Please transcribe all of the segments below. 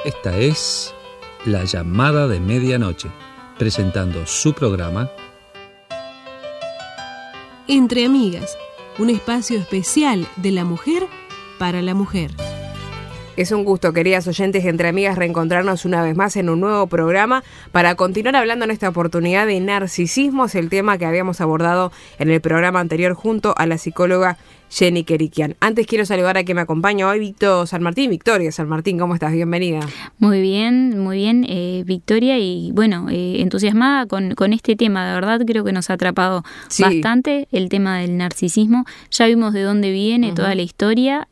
Esta es La Llamada de Medianoche, presentando su programa Entre Amigas, un espacio especial de la mujer para la mujer. Es un gusto, queridas oyentes de Entre Amigas, reencontrarnos una vez más en un nuevo programa para continuar hablando en esta oportunidad de narcisismo. Es el tema que habíamos abordado en el programa anterior junto a la psicóloga Jenny Kerikian. Antes quiero saludar a quien me acompaña hoy, Victoria San Martín, ¿cómo estás? Bienvenida. Muy bien, Victoria, y bueno, entusiasmada con este tema. De verdad creo que nos ha atrapado bastante el tema del narcisismo. Ya vimos de dónde viene toda la historia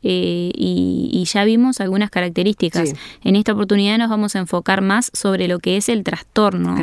y ya vimos algunas características. Sí. En esta oportunidad nos vamos a enfocar más sobre lo que es el trastorno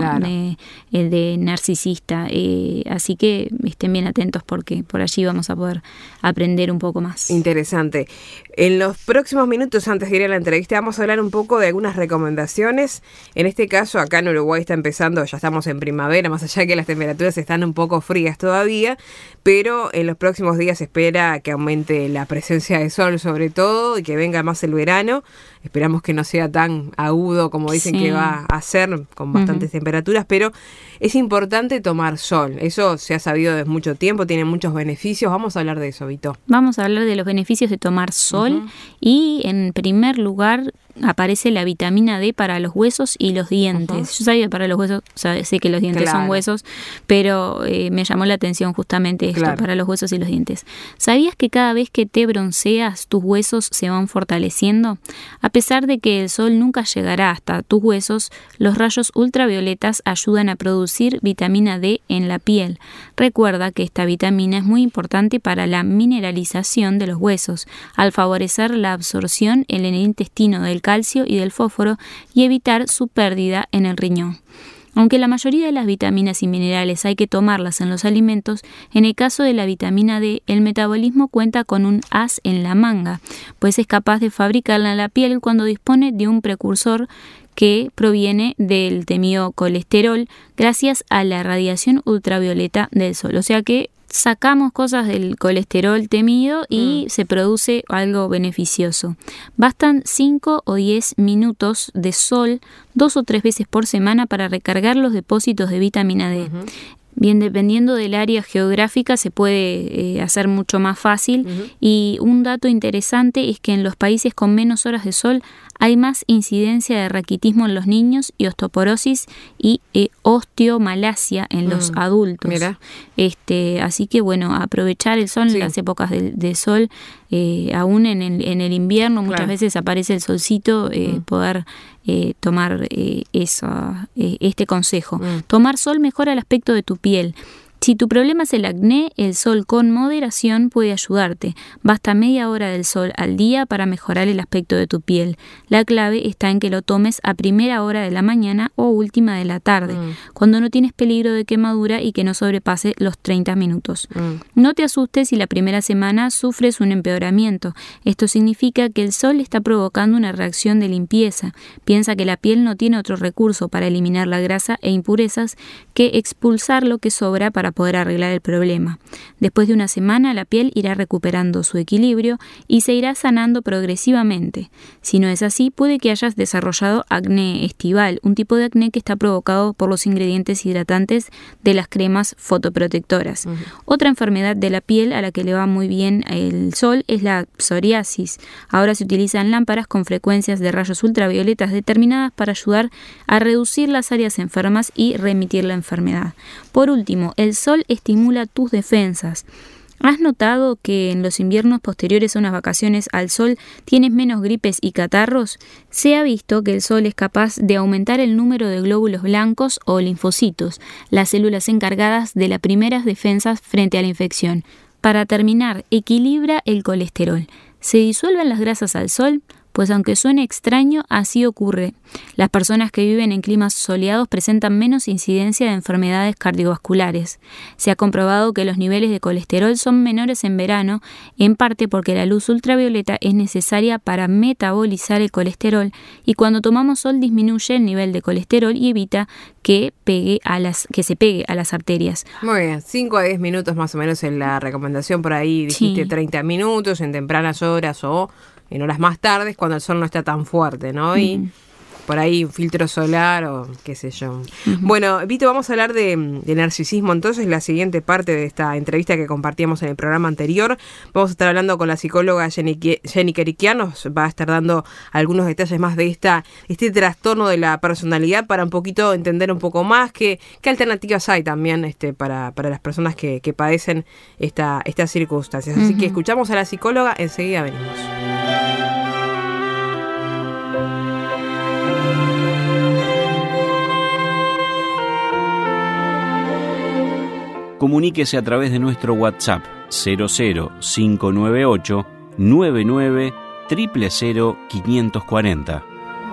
de narcisista. Así que estén bien atentos porque por allí vamos a poder aprender un poco más. Interesante. En los próximos minutos, antes de ir a la entrevista, vamos a hablar un poco de algunas recomendaciones. En este caso, acá en Uruguay está empezando, ya estamos en primavera, más allá de que las temperaturas están un poco frías todavía, pero en los próximos días se espera que aumente la presencia de sol sobre todo y que venga más el verano. Esperamos que no sea tan agudo como dicen que va a ser, con bastantes temperaturas, pero es importante tomar sol. Eso se ha sabido desde mucho tiempo, tiene muchos beneficios. Vamos a hablar de eso, Vito. Vamos a hablar de los beneficios de tomar sol y, en primer lugar, aparece la vitamina D para los huesos y los dientes. Yo sabía para los huesos, sé que los dientes son huesos, pero me llamó la atención justamente esto, para los huesos y los dientes. ¿Sabías que cada vez que te bronceas, tus huesos se van fortaleciendo? A pesar de que el sol nunca llegará hasta tus huesos, los rayos ultravioletas ayudan a producir vitamina D en la piel. Recuerda que esta vitamina es muy importante para la mineralización de los huesos, al favorecer la absorción en el intestino del calcio y del fósforo y evitar su pérdida en el riñón. Aunque la mayoría de las vitaminas y minerales hay que tomarlas en los alimentos, en el caso de la vitamina D, el metabolismo cuenta con un as en la manga, pues es capaz de fabricarla en la piel cuando dispone de un precursor que proviene del temido colesterol gracias a la radiación ultravioleta del sol. O sea que sacamos cosas del colesterol temido y se produce algo beneficioso. Bastan 5 o 10 minutos de sol 2 o 3 veces por semana para recargar los depósitos de vitamina D. Bien, dependiendo del área geográfica se puede hacer mucho más fácil y un dato interesante es que en los países con menos horas de sol hay más incidencia de raquitismo en los niños y osteoporosis y osteomalacia en los adultos. Mira. Así que bueno, aprovechar el sol en las épocas de sol, aún en el invierno muchas veces aparece el solcito, poder tomar este consejo. Tomar sol mejora el aspecto de tu piel. Si tu problema es el acné, el sol con moderación puede ayudarte. Basta media hora del sol al día para mejorar el aspecto de tu piel. La clave está en que lo tomes a primera hora de la mañana o última de la tarde, cuando no tienes peligro de quemadura y que no sobrepase los 30 minutos. No te asustes si la primera semana sufres un empeoramiento. Esto significa que el sol está provocando una reacción de limpieza. Piensa que la piel no tiene otro recurso para eliminar la grasa e impurezas que expulsar lo que sobra para poder arreglar el problema. Después de una semana, la piel irá recuperando su equilibrio y se irá sanando progresivamente. Si no es así, puede que hayas desarrollado acné estival, un tipo de acné que está provocado por los ingredientes hidratantes de las cremas fotoprotectoras. Otra enfermedad de la piel a la que le va muy bien el sol es la psoriasis. Ahora se utilizan lámparas con frecuencias de rayos ultravioletas determinadas para ayudar a reducir las áreas enfermas y remitir la enfermedad. Por último, el sol estimula tus defensas. ¿Has notado que en los inviernos posteriores a unas vacaciones al sol tienes menos gripes y catarros? Se ha visto que el sol es capaz de aumentar el número de glóbulos blancos o linfocitos, las células encargadas de las primeras defensas frente a la infección. Para terminar, equilibra el colesterol. ¿Se disuelven las grasas al sol? Pues aunque suene extraño, así ocurre. Las personas que viven en climas soleados presentan menos incidencia de enfermedades cardiovasculares. Se ha comprobado que los niveles de colesterol son menores en verano, en parte porque la luz ultravioleta es necesaria para metabolizar el colesterol y cuando tomamos sol disminuye el nivel de colesterol y evita que se pegue a las arterias. Muy bien, 5 a 10 minutos más o menos en la recomendación, por ahí dijiste 30 minutos en tempranas horas o en horas más tardes cuando el sol no está tan fuerte, ¿no? Y por ahí un filtro solar o qué sé yo. Bueno, Vito, vamos a hablar de narcisismo entonces, la siguiente parte de esta entrevista que compartíamos en el programa anterior. Vamos a estar hablando con la psicóloga Jenny Kerikian, nos va a estar dando algunos detalles más de este trastorno de la personalidad para un poquito entender un poco más qué alternativas hay también para las personas que padecen estas circunstancias. Así que escuchamos a la psicóloga, enseguida venimos. Comuníquese a través de nuestro WhatsApp 00598 99 000 540.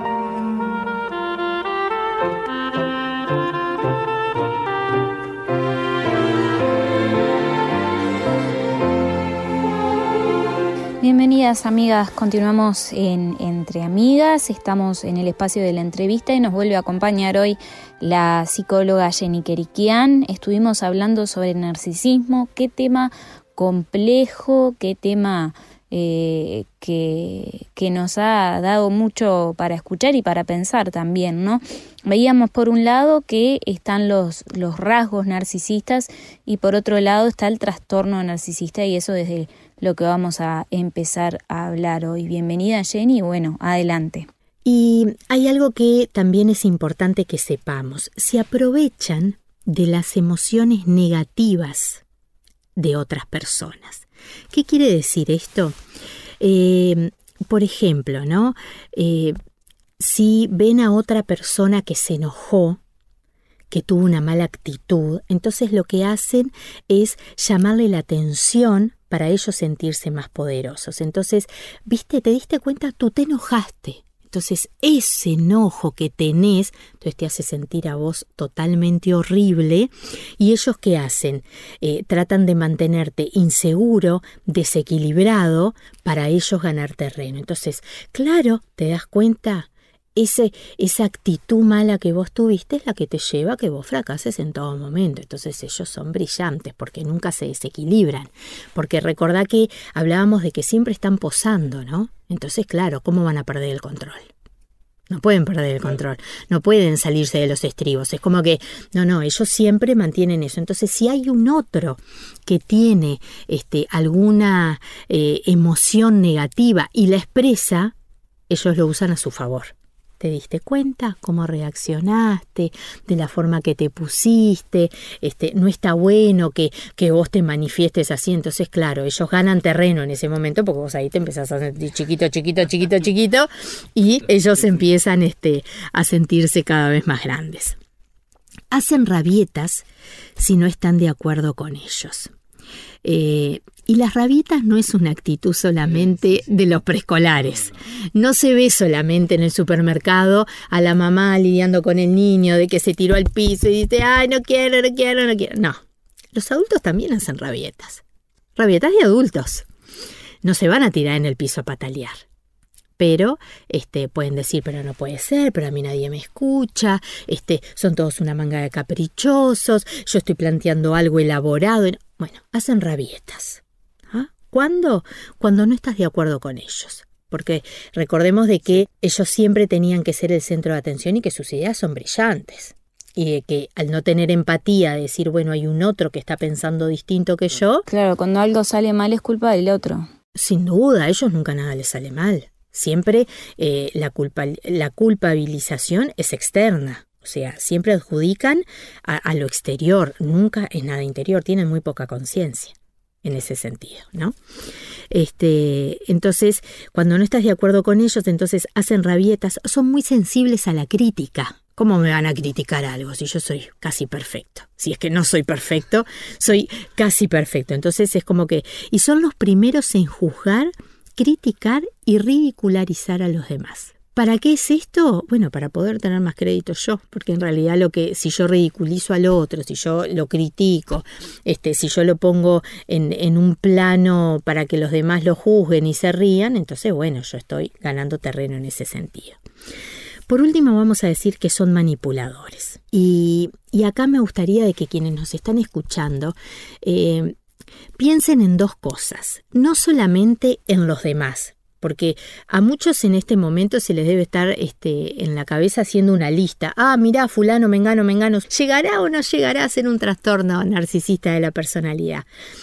Bienvenidas amigas, continuamos en Entre Amigas, estamos en el espacio de la entrevista y nos vuelve a acompañar hoy la psicóloga Jenny Kerikian. Estuvimos hablando sobre el narcisismo, qué tema complejo, qué tema que nos ha dado mucho para escuchar y para pensar también, ¿no? Veíamos por un lado que están los rasgos narcisistas y por otro lado está el trastorno narcisista y eso desde lo que vamos a empezar a hablar hoy. Bienvenida Jenny, bueno, adelante. Y hay algo que también es importante que sepamos. Se aprovechan de las emociones negativas de otras personas. ¿Qué quiere decir esto? Por ejemplo, ¿no? Si ven a otra persona que se enojó, que tuvo una mala actitud, entonces lo que hacen es llamarle la atención para ellos sentirse más poderosos. Entonces, ¿viste? ¿Te diste cuenta? Tú te enojaste. Entonces, ese enojo que tenés, entonces te hace sentir a vos totalmente horrible. ¿Y ellos qué hacen? Tratan de mantenerte inseguro, desequilibrado, para ellos ganar terreno. Entonces, claro, ¿te das cuenta? Esa actitud mala que vos tuviste es la que te lleva a que vos fracases en todo momento. Entonces ellos son brillantes porque nunca se desequilibran. Porque recordá que hablábamos de que siempre están posando, ¿no? Entonces, claro, ¿cómo van a perder el control? No pueden perder el control, no pueden salirse de los estribos. Es como que, no, ellos siempre mantienen eso. Entonces, si hay un otro que tiene alguna emoción negativa y la expresa, ellos lo usan a su favor. ¿Te diste cuenta cómo reaccionaste, de la forma que te pusiste? No está bueno que vos te manifiestes así. Entonces, claro, ellos ganan terreno en ese momento porque vos ahí te empezás a sentir chiquito y ellos empiezan a sentirse cada vez más grandes. Hacen rabietas si no están de acuerdo con ellos. Y las rabietas no es una actitud solamente de los preescolares. No se ve solamente en el supermercado a la mamá lidiando con el niño de que se tiró al piso y dice, ay, no quiero. No, los adultos también hacen rabietas. Rabietas de adultos. No se van a tirar en el piso a patalear. Pero pueden decir, pero no puede ser, pero a mí nadie me escucha, son todos una manga de caprichosos, yo estoy planteando algo elaborado. Bueno, hacen rabietas. ¿Ah? ¿Cuándo? Cuando no estás de acuerdo con ellos. Porque recordemos de que ellos siempre tenían que ser el centro de atención y que sus ideas son brillantes. Y de que al no tener empatía, decir, bueno, hay un otro que está pensando distinto que yo. Claro, cuando algo sale mal es culpa del otro. Sin duda, a ellos nunca nada les sale mal. Siempre la culpabilización es externa, o sea, siempre adjudican a lo exterior, nunca es nada interior, tienen muy poca conciencia en ese sentido, ¿no? Entonces, cuando no estás de acuerdo con ellos, entonces hacen rabietas, son muy sensibles a la crítica. ¿Cómo me van a criticar algo si yo soy casi perfecto? Si es que no soy perfecto, soy casi perfecto. Entonces es como que, y son los primeros en juzgar, criticar y ridicularizar a los demás. ¿Para qué es esto? Bueno, para poder tener más crédito yo, porque en realidad si yo ridiculizo al otro, si yo lo critico, si yo lo pongo en un plano para que los demás lo juzguen y se rían, entonces bueno, yo estoy ganando terreno en ese sentido. Por último vamos a decir que son manipuladores. Y acá me gustaría de que quienes nos están escuchando piensen en dos cosas, no solamente en los demás, Porque a muchos en este momento se les debe estar en la cabeza haciendo una lista. Mirá, fulano, mengano, ¿llegará o no llegará a ser un trastorno narcisista de la personalidad?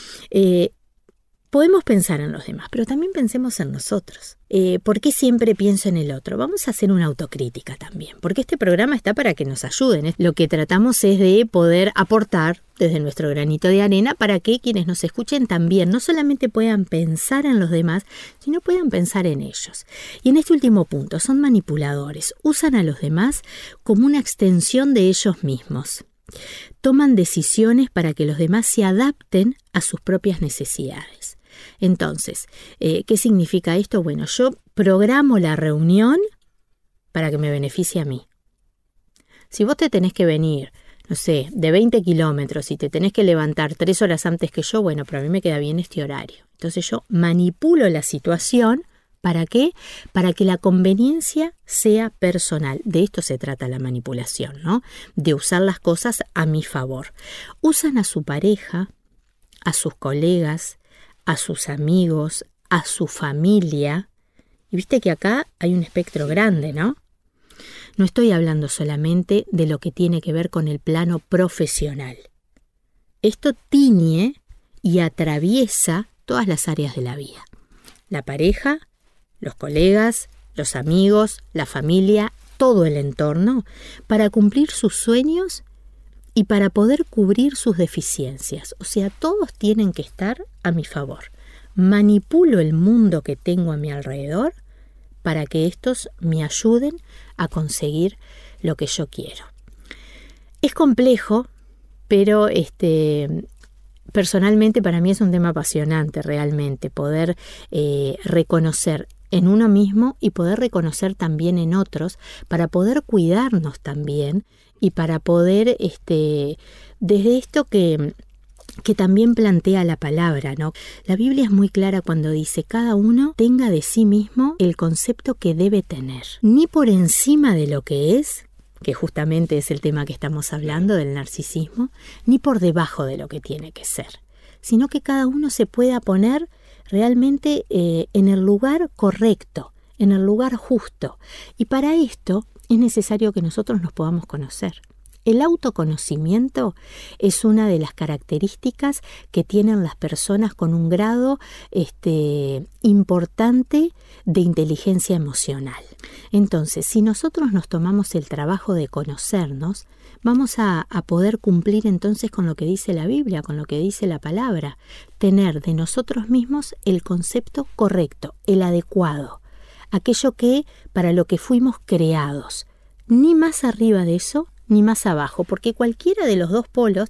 Podemos pensar en los demás, pero también pensemos en nosotros. ¿Por qué siempre pienso en el otro? Vamos a hacer una autocrítica también, porque este programa está para que nos ayuden. Lo que tratamos es de poder aportar desde nuestro granito de arena para que quienes nos escuchen también no solamente puedan pensar en los demás, sino puedan pensar en ellos. Y en este último punto, son manipuladores, usan a los demás como una extensión de ellos mismos. Toman decisiones para que los demás se adapten a sus propias necesidades. Entonces, ¿qué significa esto? Bueno, yo programo la reunión para que me beneficie a mí. Si vos te tenés que venir, no sé, de 20 kilómetros y te tenés que levantar 3 horas antes que yo, bueno, pero a mí me queda bien este horario. Entonces yo manipulo la situación. ¿Para qué? Para que la conveniencia sea personal. De esto se trata la manipulación, ¿no? De usar las cosas a mi favor. Usan a su pareja, a sus colegas, a sus amigos, a su familia. Y viste que acá hay un espectro grande, ¿no? No estoy hablando solamente de lo que tiene que ver con el plano profesional. Esto tiñe y atraviesa todas las áreas de la vida. La pareja, los colegas, los amigos, la familia, todo el entorno, para cumplir sus sueños y para poder cubrir sus deficiencias. O sea, todos tienen que estar a mi favor. Manipulo el mundo que tengo a mi alrededor para que estos me ayuden a conseguir lo que yo quiero. Es complejo, pero personalmente para mí es un tema apasionante realmente, poder reconocer en uno mismo y poder reconocer también en otros, para poder cuidarnos también y para poder, desde esto que también plantea la palabra, ¿no? La Biblia es muy clara cuando dice: cada uno tenga de sí mismo el concepto que debe tener, ni por encima de lo que es, que justamente es el tema que estamos hablando del narcisismo, ni por debajo de lo que tiene que ser, sino que cada uno se pueda poner realmente en el lugar correcto, en el lugar justo. Y para esto es necesario que nosotros nos podamos conocer. El autoconocimiento es una de las características que tienen las personas con un grado importante de inteligencia emocional. Entonces, si nosotros nos tomamos el trabajo de conocernos, vamos a poder cumplir entonces con lo que dice la Biblia, con lo que dice la palabra, tener de nosotros mismos el concepto correcto, el adecuado, aquello que para lo que fuimos creados, ni más arriba de eso, ni más abajo, porque cualquiera de los dos polos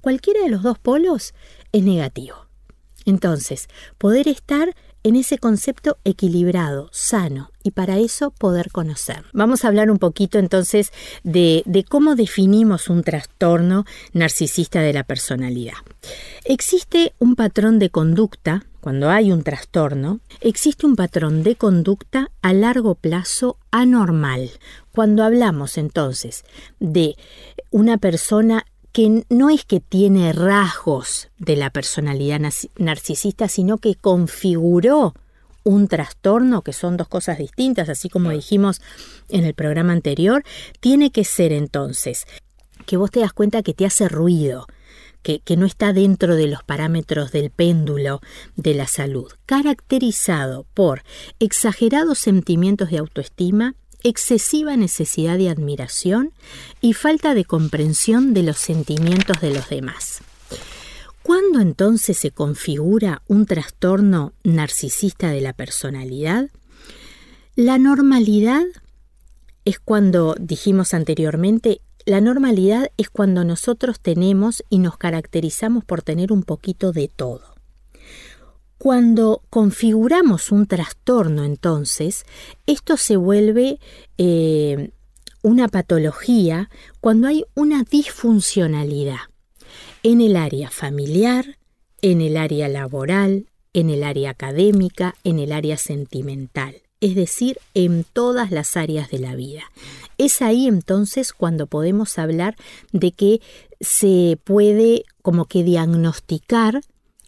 es negativo. Entonces, poder estar en ese concepto equilibrado, sano, y para eso poder conocer. Vamos a hablar un poquito entonces de cómo definimos un trastorno narcisista de la personalidad. Existe un patrón de conducta, cuando hay un trastorno, existe un patrón de conducta a largo plazo anormal. Cuando hablamos entonces de una persona que no es que tiene rasgos de la personalidad narcisista, sino que configuró un trastorno, que son dos cosas distintas, así como dijimos en el programa anterior, tiene que ser entonces que vos te das cuenta que te hace ruido, que no está dentro de los parámetros del péndulo de la salud, caracterizado por exagerados sentimientos de autoestima, excesiva necesidad de admiración y falta de comprensión de los sentimientos de los demás. ¿Cuándo entonces se configura un trastorno narcisista de la personalidad? La normalidad es cuando, dijimos anteriormente, la normalidad es cuando nosotros tenemos y nos caracterizamos por tener un poquito de todo. Cuando configuramos un trastorno, entonces, esto se vuelve una patología cuando hay una disfuncionalidad en el área familiar, en el área laboral, en el área académica, en el área sentimental, es decir, en todas las áreas de la vida. Es ahí entonces cuando podemos hablar de que se puede como que diagnosticar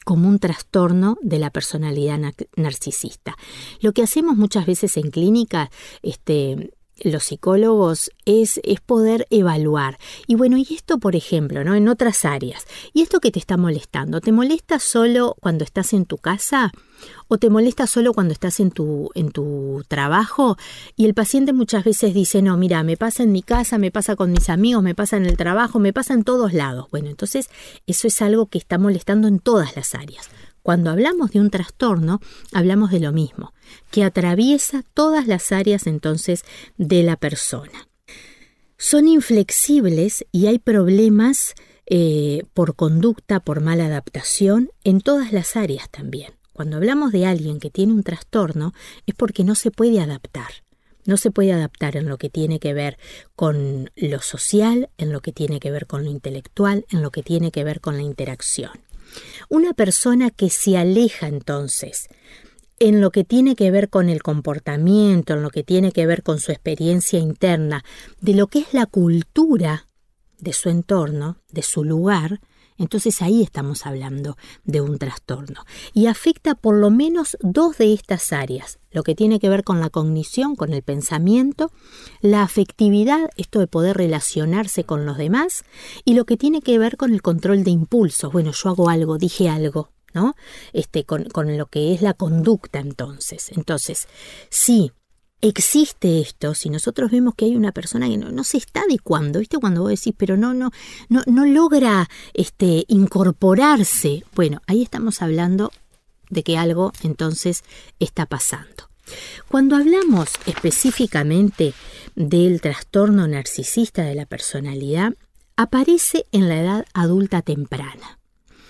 como un trastorno de la personalidad narcisista. Lo que hacemos muchas veces en clínica, los psicólogos, es poder evaluar. Y bueno, y esto, por ejemplo, ¿no? En otras áreas. ¿Y esto que te está molestando? ¿Te molesta solo cuando estás en tu casa? ¿O te molesta solo cuando estás en tu trabajo? Y el paciente muchas veces dice, no, mira, me pasa en mi casa, me pasa con mis amigos, me pasa en el trabajo, me pasa en todos lados. Bueno, entonces eso es algo que está molestando en todas las áreas. Cuando hablamos de un trastorno, hablamos de lo mismo, que atraviesa todas las áreas entonces de la persona. Son inflexibles y hay problemas por conducta, por mala adaptación, en todas las áreas también. Cuando hablamos de alguien que tiene un trastorno, es porque no se puede adaptar. No se puede adaptar en lo que tiene que ver con lo social, en lo que tiene que ver con lo intelectual, en lo que tiene que ver con la interacción. Una persona que se aleja entonces en lo que tiene que ver con el comportamiento, en lo que tiene que ver con su experiencia interna, de lo que es la cultura de su entorno, de su lugar, entonces ahí estamos hablando de un trastorno. Y afecta por lo menos 2 de estas áreas, lo que tiene que ver con la cognición, con el pensamiento, la afectividad, esto de poder relacionarse con los demás, y lo que tiene que ver con el control de impulsos. Bueno, yo hago algo, dije algo, ¿no? Con lo que es la conducta entonces. Entonces, sí, existe esto. Si nosotros vemos que hay una persona que no se está adecuando, ¿viste? Cuando vos decís, pero no logra incorporarse. Bueno, ahí estamos hablando de que algo entonces está pasando. Cuando hablamos específicamente del trastorno narcisista de la personalidad, aparece en la edad adulta temprana.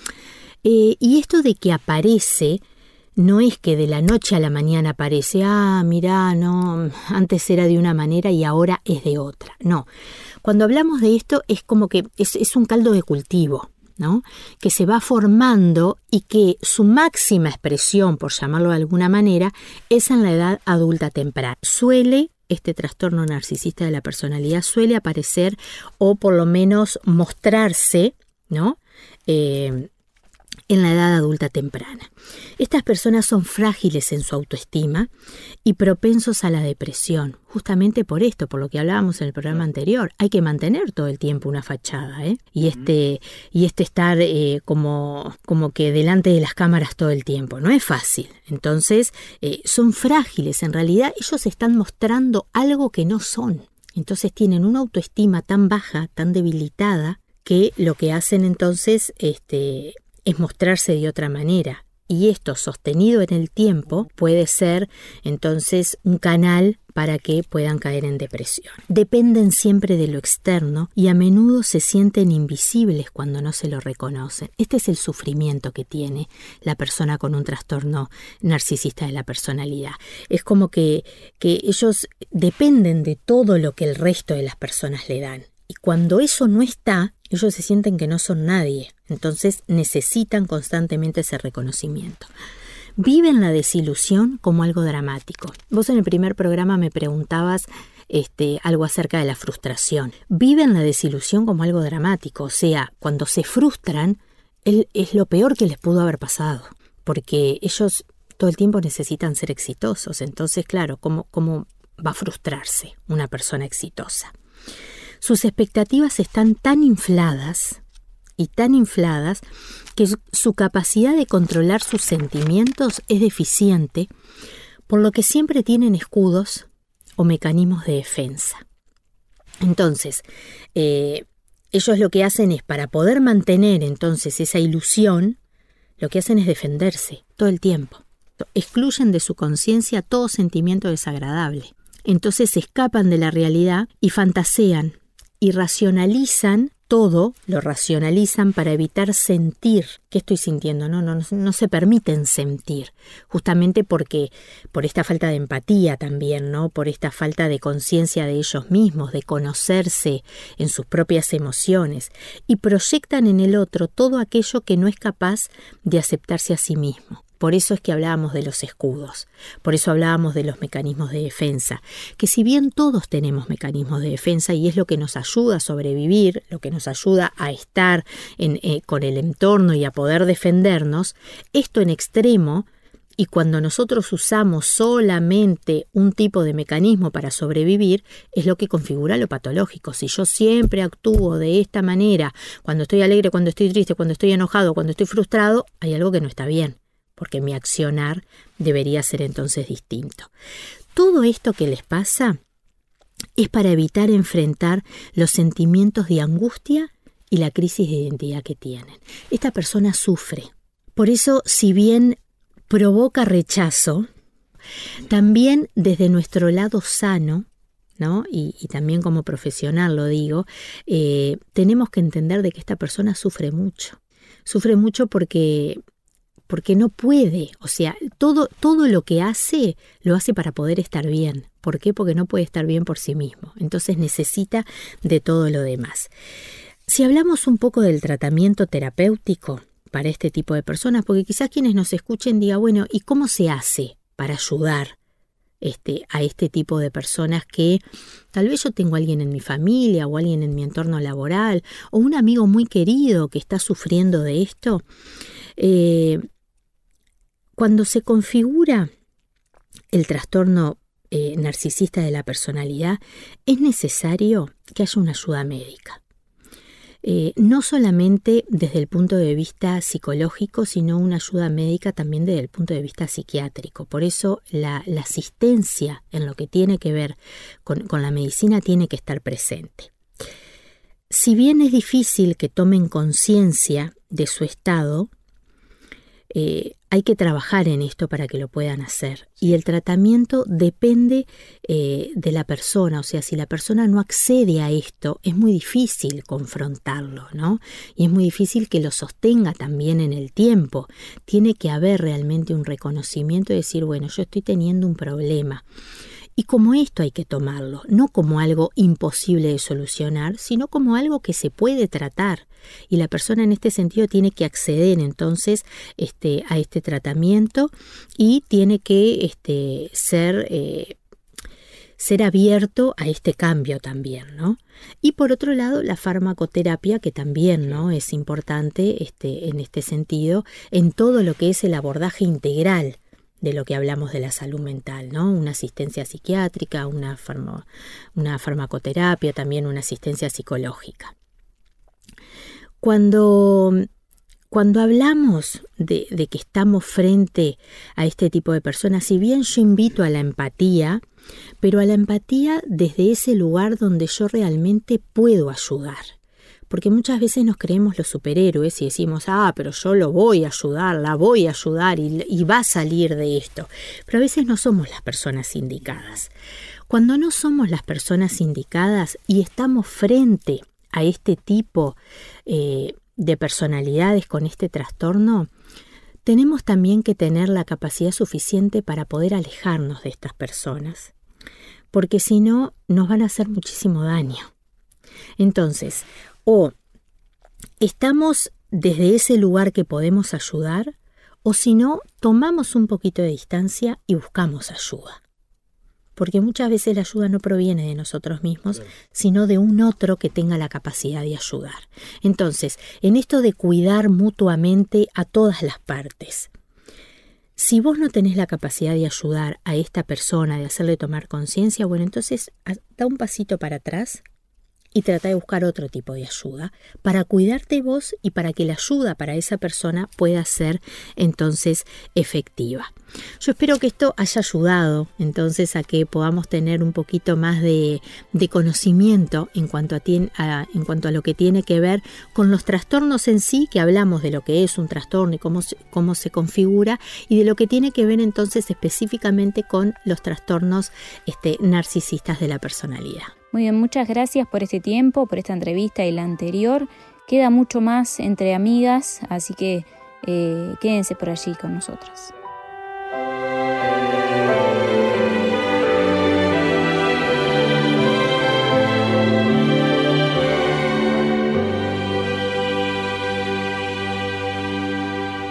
Y esto de que aparece no es que de la noche a la mañana aparece, mirá, no, antes era de una manera y ahora es de otra. No, cuando hablamos de esto es como que es un caldo de cultivo, ¿no? Que se va formando y que su máxima expresión, por llamarlo de alguna manera, es en la edad adulta temprana. Este trastorno narcisista de la personalidad suele aparecer o por lo menos mostrarse, ¿no? En la edad adulta temprana. Estas personas son frágiles en su autoestima y propensos a la depresión, justamente por esto, por lo que hablábamos en el programa anterior. Hay que mantener todo el tiempo una fachada, y estar como que delante de las cámaras todo el tiempo. No es fácil. Entonces, son frágiles. En realidad, ellos están mostrando algo que no son. Entonces, tienen una autoestima tan baja, tan debilitada, que lo que hacen entonces es mostrarse de otra manera. Y esto, sostenido en el tiempo, puede ser entonces un canal para que puedan caer en depresión. Dependen siempre de lo externo y a menudo se sienten invisibles cuando no se lo reconocen. Este es el sufrimiento que tiene la persona con un trastorno narcisista de la personalidad. Es como que ellos dependen de todo lo que el resto de las personas le dan. Y cuando eso no está, ellos se sienten que no son nadie. Entonces necesitan constantemente ese reconocimiento. Viven la desilusión como algo dramático. Vos en el primer programa me preguntabas algo acerca de la frustración. Viven la desilusión como algo dramático. O sea, cuando se frustran, es lo peor que les pudo haber pasado. Porque ellos todo el tiempo necesitan ser exitosos. Entonces, claro, ¿cómo va a frustrarse una persona exitosa? Sus expectativas están tan infladas que su capacidad de controlar sus sentimientos es deficiente, por lo que siempre tienen escudos o mecanismos de defensa. Entonces, ellos lo que hacen es, para poder mantener entonces esa ilusión, lo que hacen es defenderse todo el tiempo. Excluyen de su conciencia todo sentimiento desagradable. Entonces se escapan de la realidad y fantasean y racionalizan todo, lo racionalizan para evitar sentir. ¿Qué estoy sintiendo? No se permiten sentir, justamente porque por esta falta de empatía también, ¿no? Por esta falta de conciencia de ellos mismos, de conocerse en sus propias emociones, y proyectan en el otro todo aquello que no es capaz de aceptarse a sí mismo. Por eso es que hablábamos de los escudos, por eso hablábamos de los mecanismos de defensa, que si bien todos tenemos mecanismos de defensa y es lo que nos ayuda a sobrevivir, lo que nos ayuda a estar con el entorno y a poder defendernos, esto en extremo, y cuando nosotros usamos solamente un tipo de mecanismo para sobrevivir, es lo que configura lo patológico. Si yo siempre actúo de esta manera, cuando estoy alegre, cuando estoy triste, cuando estoy enojado, cuando estoy frustrado, hay algo que no está bien, porque mi accionar debería ser entonces distinto. Todo esto que les pasa es para evitar enfrentar los sentimientos de angustia y la crisis de identidad que tienen. Esta persona sufre. Por eso, si bien provoca rechazo, también desde nuestro lado sano, ¿no? Y también como profesional lo digo, tenemos que entender de que esta persona sufre mucho. Sufre mucho porque no puede, o sea, todo lo que hace, lo hace para poder estar bien. ¿Por qué? Porque no puede estar bien por sí mismo. Entonces necesita de todo lo demás. Si hablamos un poco del tratamiento terapéutico para este tipo de personas, porque quizás quienes nos escuchen digan, bueno, ¿y cómo se hace para ayudar a este tipo de personas que tal vez yo tengo a alguien en mi familia o alguien en mi entorno laboral o un amigo muy querido que está sufriendo de esto? Cuando se configura el trastorno narcisista de la personalidad, es necesario que haya una ayuda médica. No solamente desde el punto de vista psicológico, sino una ayuda médica también desde el punto de vista psiquiátrico. Por eso la asistencia en lo que tiene que ver con la medicina tiene que estar presente. Si bien es difícil que tomen conciencia de su estado, hay que trabajar en esto para que lo puedan hacer. Y el tratamiento depende de la persona. O sea, si la persona no accede a esto, es muy difícil confrontarlo, ¿no? Y es muy difícil que lo sostenga también en el tiempo. Tiene que haber realmente un reconocimiento y decir, bueno, yo estoy teniendo un problema. Y como esto hay que tomarlo, no como algo imposible de solucionar, sino como algo que se puede tratar. Y la persona en este sentido tiene que acceder entonces a este tratamiento y tiene que ser abierto a este cambio también, ¿no? Y por otro lado, la farmacoterapia, que también, ¿no?, es importante en este sentido, en todo lo que es el abordaje integral de lo que hablamos de la salud mental, ¿no? Una asistencia psiquiátrica, una farmacoterapia, también una asistencia psicológica. Cuando hablamos de que estamos frente a este tipo de personas, si bien yo invito a la empatía, pero a la empatía desde ese lugar donde yo realmente puedo ayudar. Porque muchas veces nos creemos los superhéroes y decimos, pero yo lo voy a ayudar, la voy a ayudar y va a salir de esto. Pero a veces no somos las personas indicadas. Cuando no somos las personas indicadas y estamos frente a este tipo de personalidades con este trastorno, tenemos también que tener la capacidad suficiente para poder alejarnos de estas personas. Porque si no, nos van a hacer muchísimo daño. Entonces, o estamos desde ese lugar que podemos ayudar, o si no, tomamos un poquito de distancia y buscamos ayuda. Porque muchas veces la ayuda no proviene de nosotros mismos, sino de un otro que tenga la capacidad de ayudar. Entonces, en esto de cuidar mutuamente a todas las partes, si vos no tenés la capacidad de ayudar a esta persona, de hacerle tomar conciencia, bueno, entonces da un pasito para atrás y trata de buscar otro tipo de ayuda para cuidarte vos y para que la ayuda para esa persona pueda ser entonces efectiva. Yo espero que esto haya ayudado entonces a que podamos tener un poquito más de conocimiento en cuanto a lo que tiene que ver con los trastornos en sí, que hablamos de lo que es un trastorno y cómo se configura, y de lo que tiene que ver entonces específicamente con los trastornos narcisistas de la personalidad. Muy bien, muchas gracias por este tiempo, por esta entrevista y la anterior. Queda mucho más entre amigas, así que quédense por allí con nosotras.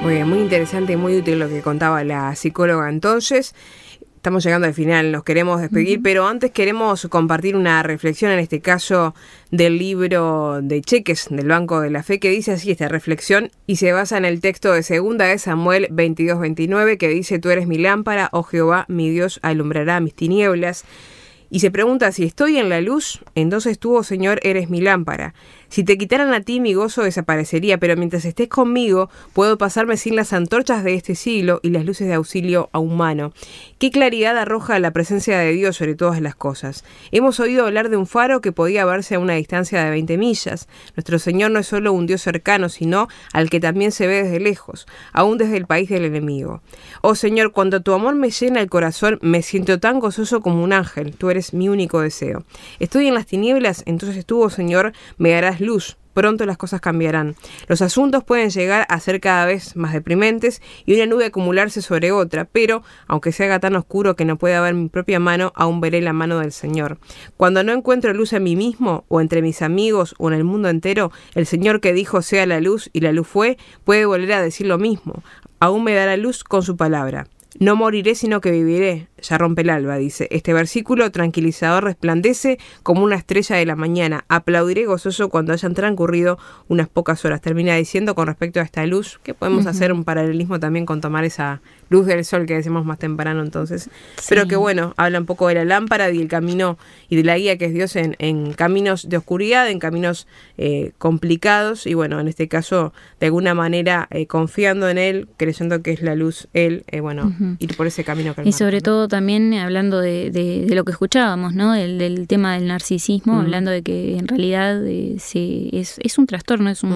Muy bien, muy interesante y muy útil lo que contaba la psicóloga entonces. Estamos llegando al final, nos queremos despedir, pero antes queremos compartir una reflexión, en este caso del libro de cheques del Banco de la Fe, que dice así esta reflexión, y se basa en el texto de 2 de Samuel 22:29, que dice: Tú eres mi lámpara, oh Jehová, mi Dios alumbrará mis tinieblas. Y se pregunta: si estoy en la luz, entonces tú, oh Señor, eres mi lámpara. Si te quitaran a ti, mi gozo desaparecería, pero mientras estés conmigo, puedo pasarme sin las antorchas de este siglo y las luces de auxilio humano. Qué claridad arroja la presencia de Dios sobre todas las cosas. Hemos oído hablar de un faro que podía verse a una distancia de 20 millas. Nuestro Señor no es solo un Dios cercano, sino al que también se ve desde lejos, aún desde el país del enemigo. Oh Señor, cuando tu amor me llena el corazón, me siento tan gozoso como un ángel. Tú eres mi único deseo. Estoy en las tinieblas, entonces tú, oh Señor, me harás luz. Pronto las cosas cambiarán. Los asuntos pueden llegar a ser cada vez más deprimentes y una nube acumularse sobre otra, pero, aunque se haga tan oscuro que no pueda ver mi propia mano, aún veré la mano del Señor. Cuando no encuentro luz en mí mismo, o entre mis amigos, o en el mundo entero, el Señor que dijo sea la luz, y la luz fue, puede volver a decir lo mismo. Aún me dará luz con su palabra. No moriré, sino que viviré. Ya rompe el alba, dice. Este versículo tranquilizador resplandece como una estrella de la mañana. Aplaudiré gozoso cuando hayan transcurrido unas pocas horas. Termina diciendo con respecto a esta luz, que podemos hacer un paralelismo también con tomar esa luz del sol que decimos más temprano entonces. Sí. Pero que bueno, habla un poco de la lámpara y el camino y de la guía que es Dios en caminos de oscuridad, en caminos complicados, y bueno, en este caso, de alguna manera, confiando en Él, creyendo que es la luz Él, ir por ese camino que Él y sobre marca, todo también hablando de lo que escuchábamos, ¿no? Del tema del narcisismo, hablando de que en realidad es un trastorno, es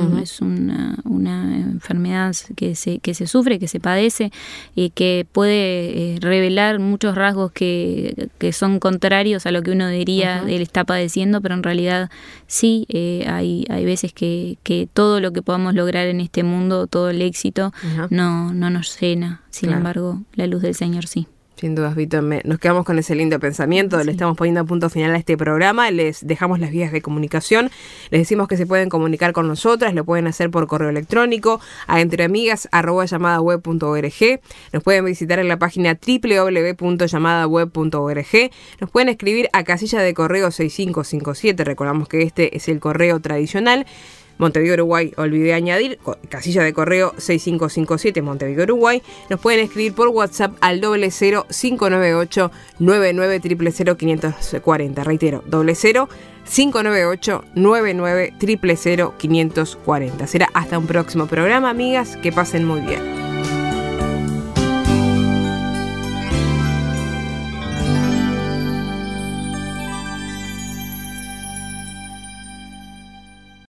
una enfermedad que se sufre, que se padece y que puede revelar muchos rasgos que son contrarios a lo que uno diría él está padeciendo, pero en realidad sí, hay veces que todo lo que podamos lograr en este mundo, todo el éxito, no nos llena. Sin embargo, la luz del Señor sí. Sin dudas, Víctor, nos quedamos con ese lindo pensamiento. Sí. Le estamos poniendo punto final a este programa. Les dejamos las vías de comunicación. Les decimos que se pueden comunicar con nosotras. Lo pueden hacer por correo electrónico a entreamigas@llamadaweb.org. Nos pueden visitar en la página www.llamadaweb.org. Nos pueden escribir a casilla de correo 6557. Recordamos que este es el correo tradicional. Montevideo, Uruguay, olvidé añadir, casilla de correo 6557, Montevideo, Uruguay. Nos pueden escribir por WhatsApp al 00598 99 000 540. Reitero, 00598 99 000 540. Será hasta un próximo programa, amigas. Que pasen muy bien.